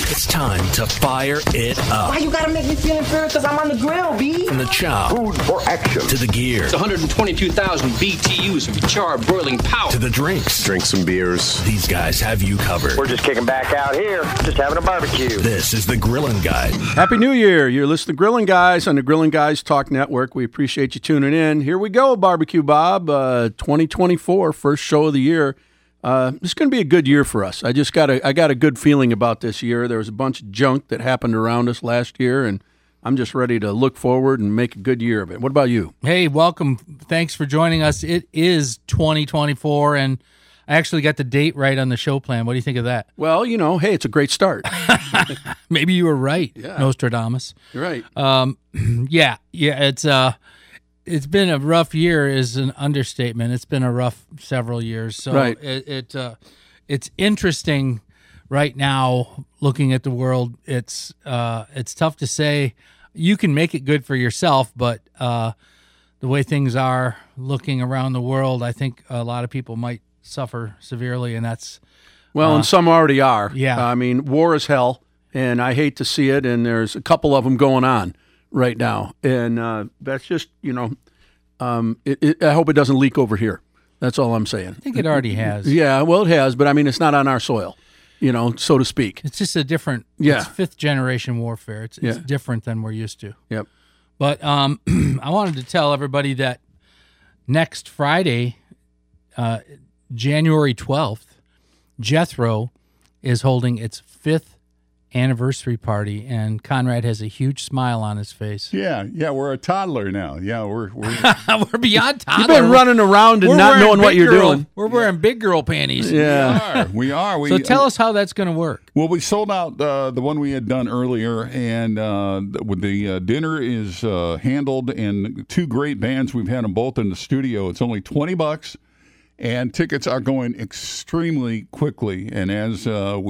It's time to fire it up. Why you gotta make me feel inferior because I'm on the grill, B? From the chow Food for action. to the gear It's 122,000 BTUs of charred boiling power. to the drinks. Drink some beers. These guys have you covered. We're just kicking back out here, just having a barbecue. This is the Grillin' Guy. Happy New Year. You're listening to Grillin' Guys on the Grillin' Guys Talk Network. We appreciate you tuning in. Here we go, Barbecue Bob. 2024, first show of the year. It's going to be a good year for us. I got a good feeling about this year. There was a bunch of junk that happened around us last year, and I'm just ready to look forward and make a good year of it. What about you? Hey, welcome. Thanks for joining us. It is 2024, and I actually got the date right on the show plan. What do you think of that? Well, hey, it's a great start. Maybe you were right, Yeah. Nostradamus. You're right. It's been a rough year is an understatement. It's been a rough several years. So Right. It's interesting right now looking at the world. It's tough to say. You can make it good for yourself, but the way things are looking around the world, I think a lot of people might suffer severely, and that's Well, and some already are. Yeah. I mean, war is hell, and I hate to see it, and there's a couple of them going on right now. And that's just, I hope it doesn't leak over here. That's all I'm saying. I think it already has. Yeah, well, it has, but I mean, it's not on our soil, so to speak. It's just a different, Yeah. it's fifth generation warfare. It's Yeah. different than we're used to. Yep. But I wanted to tell everybody that next Friday, January 12th, Jethro is holding its 5th anniversary party, and Conrad has a huge smile on his face. Yeah, we're a toddler now. Yeah, we're We're beyond toddler. You've been running around and We're not wearing knowing what big you're girl- doing. We're wearing big girl panties. Yeah. we are. So tell us how that's going to work. Well, we sold out the one we had done earlier, and the dinner is handled, and two great bands. We've had them both in the studio. It's only $20, and tickets are going extremely quickly. And as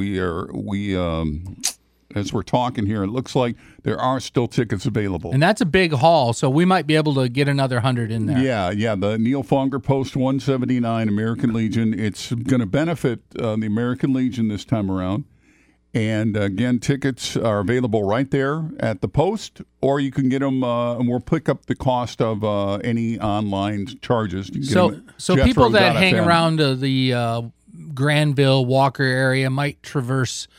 as we're talking here, it looks like there are still tickets available. And that's a big haul, so we might be able to get another 100 in there. Yeah. The Neil Fonger Post 179 American Legion. It's going to benefit the American Legion this time around. And again, tickets are available right there at the post, or you can get them, and we'll pick up the cost of any online charges. You can get them So at people that Jethro.fm. hang around the Granville, Walker area might traverse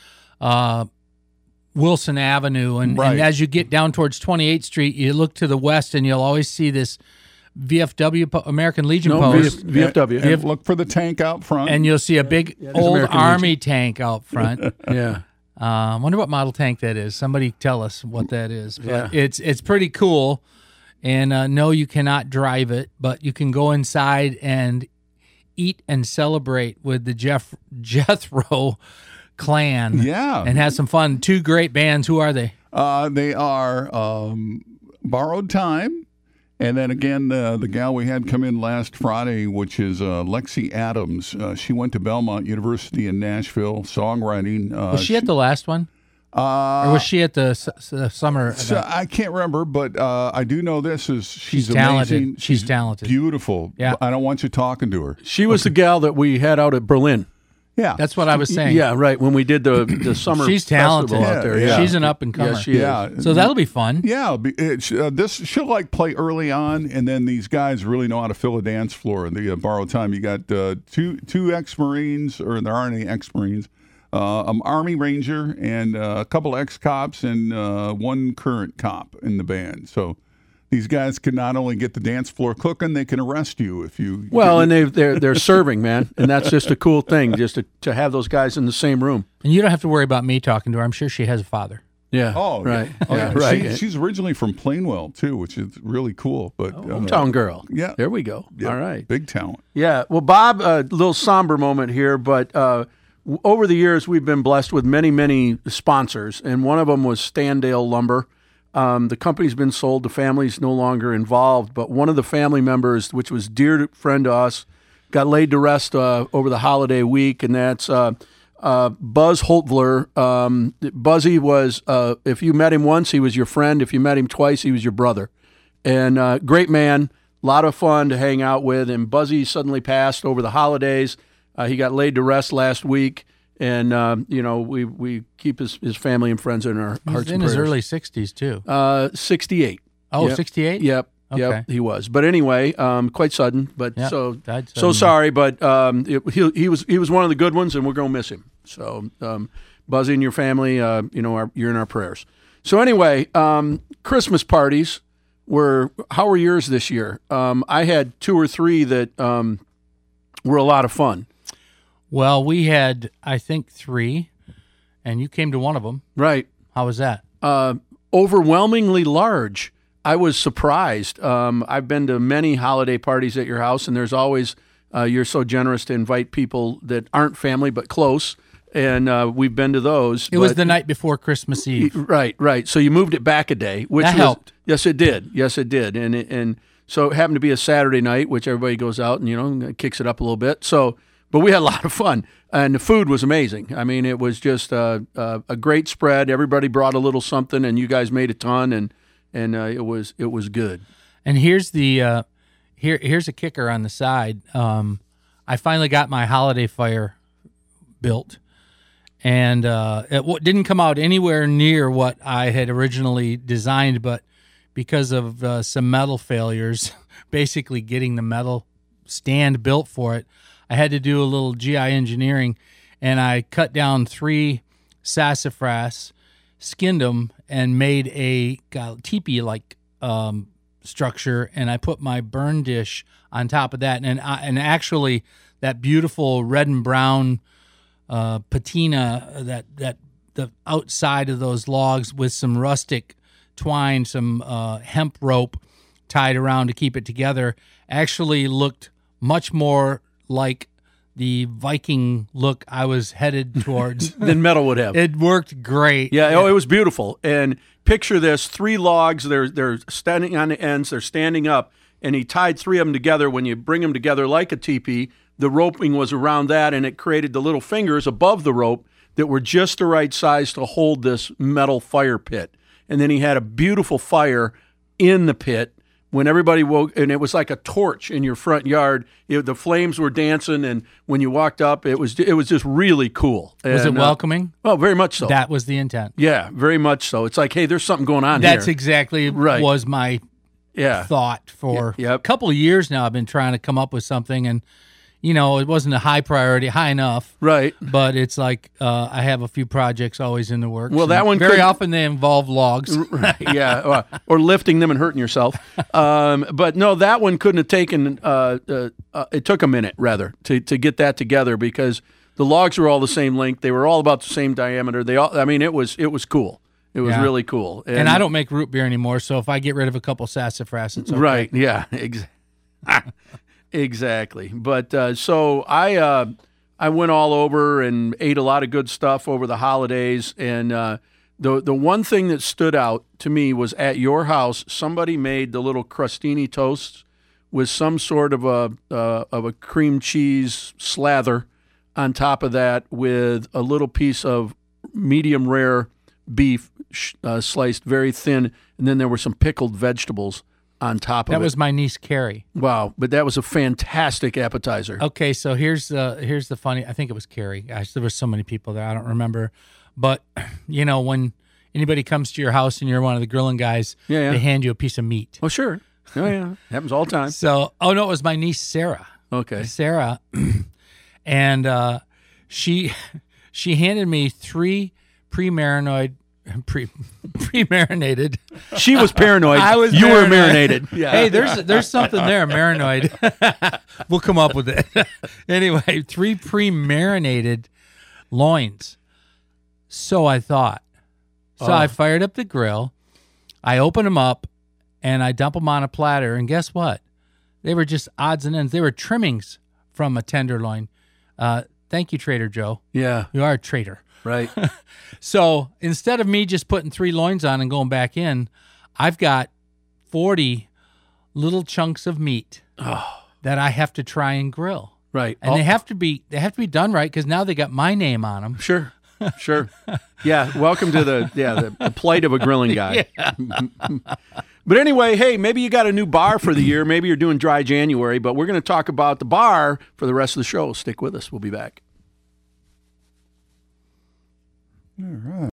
Wilson Avenue, and Right. as you get down towards 28th Street, you look to the west, and you'll always see this VFW, American Legion No, post, VFW. And look for the tank out front. and you'll see a big old American Army tank out front. Yeah. Wonder what model tank that is. Somebody tell us what that is. But Yeah. it's pretty cool. And no, you cannot drive it, but you can go inside and eat and celebrate with the Jethro clan. Yeah. And have some fun. Two great bands. Who are they? They are Borrowed Time. And then again, the gal we had come in last Friday, which is Lexi Adams. She went to Belmont University in Nashville, songwriting. Was she at the last one? Or was she at the summer So event? I can't remember, but I do know this is she's talented. amazing. She's talented. Beautiful. Yeah. I don't want you talking to her. She was the gal that we had out at Berlin. Yeah. That's what I was saying. Yeah, right. When we did the summer She's talented. festival out there. Yeah. She's an up and comer. Yes, she is. Yeah. So that'll be fun. Yeah, this she'll like play early on, and then these guys really know how to fill a dance floor. The Borrowed Time, you got two ex-Marines, or there aren't any ex-Marines, Army Ranger, and a couple ex-cops, and one current cop in the band. So these guys can not only get the dance floor cooking, they can arrest you if you. Well, and they're serving, man, and that's just a cool thing, just to have those guys in the same room. And you don't have to worry about me talking to her. I'm sure she has a father. Yeah. Oh, right. Yeah. Oh, Yeah, yeah. right. She's originally from Plainwell too, which is really cool. But Hometown girl. yeah. There we go. yeah, All right. big talent. Yeah. Well, Bob, a little somber moment here, but over the years we've been blessed with many, many sponsors, and one of them was Standale Lumber. The company's been sold. The family's no longer involved, but one of the family members, which was dear friend to us, got laid to rest over the holiday week, and that's Buzz Holtvler. Buzzy was, if you met him once, he was your friend. If you met him twice, he was your brother. And great man, a lot of fun to hang out with. And Buzzy suddenly passed over the holidays. He got laid to rest last week. And we keep his family and friends in our hearts He's and in his prayers. early 60s, too. 68. Oh, Yep. 68? Yep. Okay. Yep, he was. But anyway, quite sudden. But Yep, died so suddenly. sorry. But he was one of the good ones, and we're going to miss him. So Buzzy and your family, you're in our prayers. So anyway, Christmas parties how were yours this year? I had 2 or 3 that were a lot of fun. Well, we had, I think, 3, and you came to one of them. Right. How was that? Overwhelmingly large. I was surprised. I've been to many holiday parties at your house, and there's always you're so generous to invite people that aren't family but close, and we've been to those. It was the night before Christmas Eve. Right. So you moved it back a day, which That helped. Yes, it did. And so it happened to be a Saturday night, which everybody goes out and kicks it up a little bit. So, but we had a lot of fun, and the food was amazing. I mean, it was just a great spread. Everybody brought a little something, and you guys made a ton, and it was good. And here's the here's a kicker on the side. I finally got my holiday fire built, and it didn't come out anywhere near what I had originally designed, but because of some metal failures, basically getting the metal stand built for it, I had to do a little GI engineering, and I cut down 3 sassafras, skinned them, and made a teepee-like structure, and I put my burn dish on top of that, and actually that beautiful red and brown patina that the outside of those logs with some rustic twine, some hemp rope tied around to keep it together, actually looked much more like the Viking look I was headed towards. Than metal would have. It worked great. Yeah, oh, it was beautiful. And picture this: 3 logs. They're standing on the ends. They're standing up, and he tied 3 of them together. When you bring them together like a teepee, the roping was around that, and it created the little fingers above the rope that were just the right size to hold this metal fire pit. And then he had a beautiful fire in the pit. When everybody woke, and it was like a torch in your front yard. The flames were dancing, and when you walked up, it was just really cool. Was it And, welcoming? Oh, very much so. That was the intent. Yeah, very much so. It's like, hey, there's something going on here. That's exactly Right. was my thought for Yep. a couple of years now. I've been trying to come up with something, and it wasn't a high priority, high enough. Right. But it's like I have a few projects always in the works. Well, that and one very couldn't- often they involve logs. Yeah, or lifting them and hurting yourself. But no, that one couldn't have taken. It took a minute rather to get that together because the logs were all the same length. They were all about the same diameter. It was cool. It was Yeah. really cool. And I don't make root beer anymore, so if I get rid of a couple sassafras, it's okay. Right. Yeah. Exactly. But so I went all over and ate a lot of good stuff over the holidays. And the one thing that stood out to me was at your house, somebody made the little crostini toasts with some sort of a cream cheese slather on top of that, with a little piece of medium rare beef sliced very thin, and then there were some pickled vegetables on top of it. That was my niece Carrie. Wow, but that was a fantastic appetizer. Okay, so here's the funny. I think it was Carrie. Gosh, there were so many people there. I don't remember, but when anybody comes to your house and you're one of the grilling guys, Yeah. they hand you a piece of meat. Oh, sure. Oh, yeah. Happens all the time. So, oh no, it was my niece Sarah. Okay. Sarah, and she handed me 3 pre-marinated. She was paranoid. I was You were paranoid. marinated. Yeah. Hey, there's something there, marinoid. We'll come up with it. Anyway, 3 pre-marinated loins. So I thought. So I fired up the grill. I opened them up, and I dump them on a platter. And guess what? They were just odds and ends. They were trimmings from a tenderloin. Thank you, Trader Joe. Yeah. You are a traitor. Right. So instead of me just putting 3 loins on and going back in, I've got 40 little chunks of meat that I have to try and grill. Right. And they have to be done right, because now they got my name on them. Sure. Yeah. Welcome to the plight of a grilling guy. But anyway, hey, maybe you got a new bar for the year. Maybe you're doing dry January, but we're going to talk about the bar for the rest of the show. Stick with us. We'll be back. All right.